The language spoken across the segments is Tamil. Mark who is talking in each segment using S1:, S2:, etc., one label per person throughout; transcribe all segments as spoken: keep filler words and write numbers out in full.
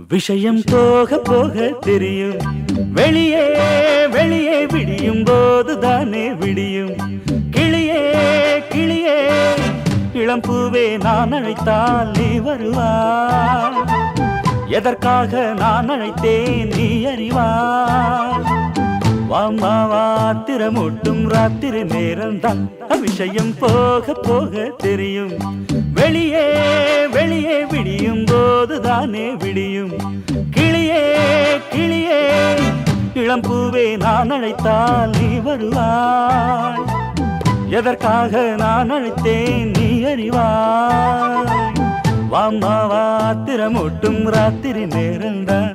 S1: விஷயம் போக போக தெரியும். வெளியே வெளியே விடியும் போதுதானே விடியும். கிளியே கிளியே இளம்பூவே நான் அழைத்தால் நீ வருவாய். எதற்காக நான் அழைத்தேன் நீ அறிவாய். வாமாவா திரமூட்டும் ராத்திரி நேரம்தான் விஷயம் போக போக தெரியும். வெளியே வெளியே விடியும் போதுதானே விடியும். கிளியே கிளியே இளம்பூவே நான் அழைத்தால் நீ வருவாய். எதற்காக நான் அழைத்தேன் நீ அறிவாய். வாமாவா திரமூட்டும் ராத்திரி நேரம்தான்.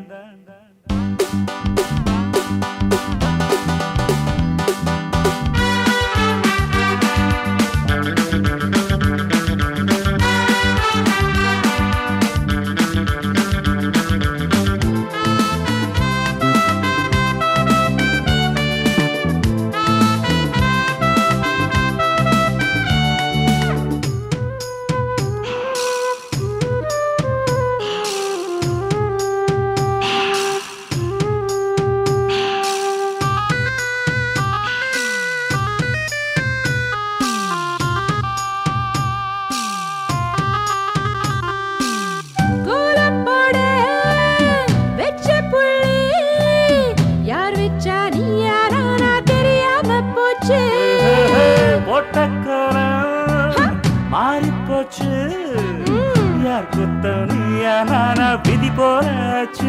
S1: மாறிப்போச்சு யார் குத்தனியா நானா விதி போராச்சு.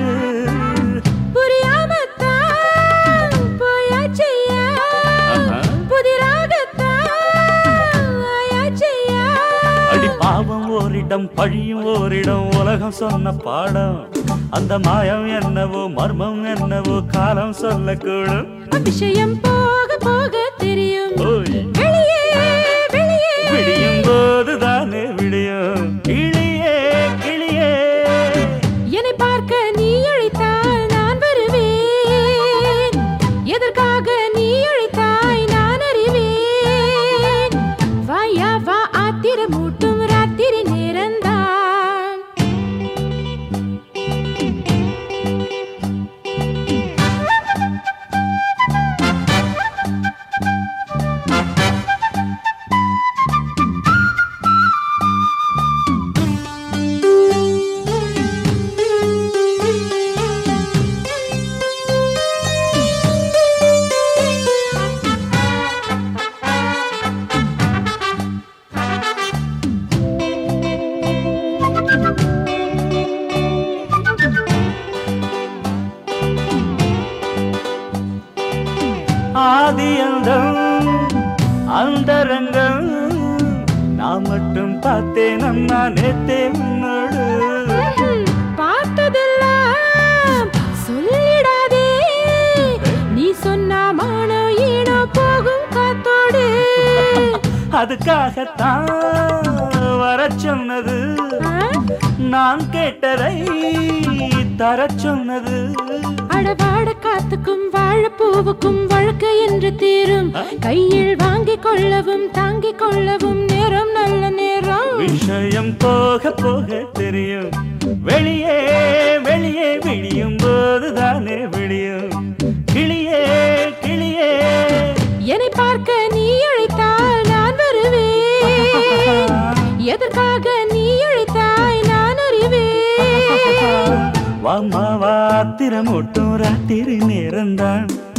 S2: புரியாமத்தான் போயாச்சையா புதிராகத்தான் ஆயாச்சையா.
S1: அடி பாவம் ஓரிடம் பழியும் ஓரிடம் உலகம் சொன்ன பாடம். அந்த மாயம் என்னவோ மர்மம் என்னவோ காலம் சொல்லக்கூடும்.
S2: விஷயம் போக போக தெரியும்.
S1: வெளியே வெளியே விடியும் போதுதானே விடியும். கிளியே கிளியே
S2: என்னை பார்க்க நீ அழைத்தால் நான் வருவேன். எதற்காக நீ அழைத்தாய் நான் அறிவேன். வாயா வா ஆத்திரமூட்டும் ராத்திரி நேரந்தான்.
S1: ஆதியந்தம் அந்தரங்கம் நான் மட்டும் பார்த்தேன் அண்ணா நேத்தே உன்னோடு.
S2: பார்த்ததெல்லாம் சொல்லிடாதே நீ சொன்னா மானோ ஈனோ போகும் காத்தோடு.
S1: அதுக்காகத்தான் வர சொன்னது நான் கேட்டதை தர சொன்னது.
S2: அடவாட காத்துக்கும் வாழப்பூவுக்கும் வழக்கு என்று தீரும். கையில் வாங்கிக் கொள்ளவும் தாங்கிக் கொள்ளவும் நேரம் நல்ல நேரம்.
S1: விஷயம் போக போக தெரியும். வெளியே வெளியே விடியும் போதுதானே விடியும். கிளியே கிளியே
S2: என்னை பார்க்க நீ அழைத்தால் நான் வருவேன். எதற்காக நீ அழைத்தாய் நான் அறிவேன்.
S1: வாமாவா திரமூட்டும் ராத்திரி நேரம்தான்.